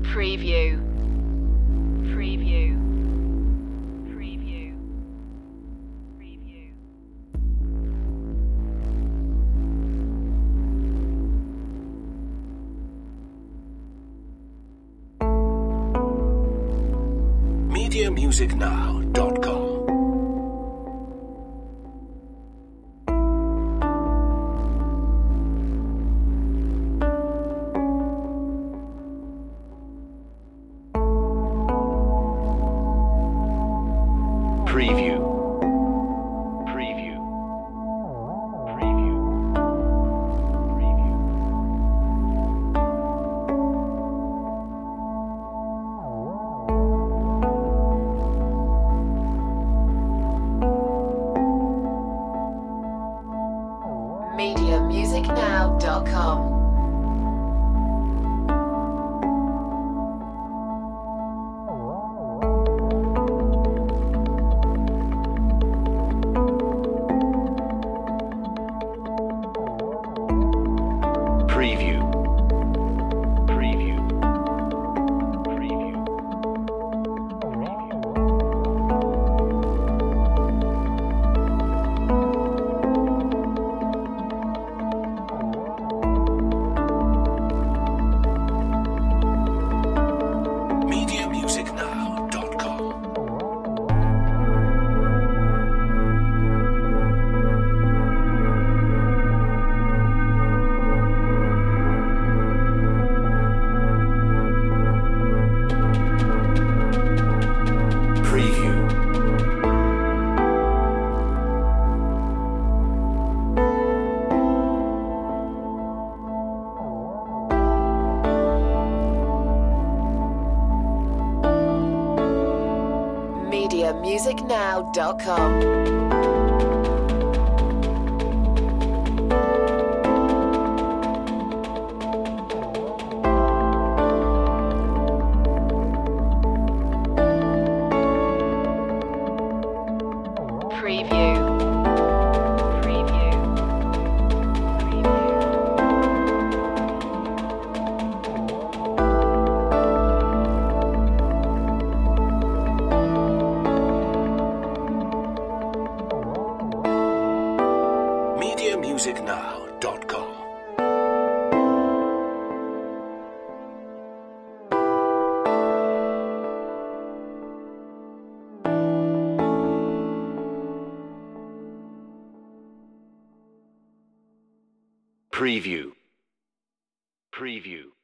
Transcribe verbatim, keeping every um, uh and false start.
Preview. Preview. Preview. Preview. media music now dot com Preview. Preview. Preview. Preview. media music now dot com. Preview. Preview. Preview. media music now dot com Preview. media music now dot com. Preview. Preview. media music now dot com Preview. Preview.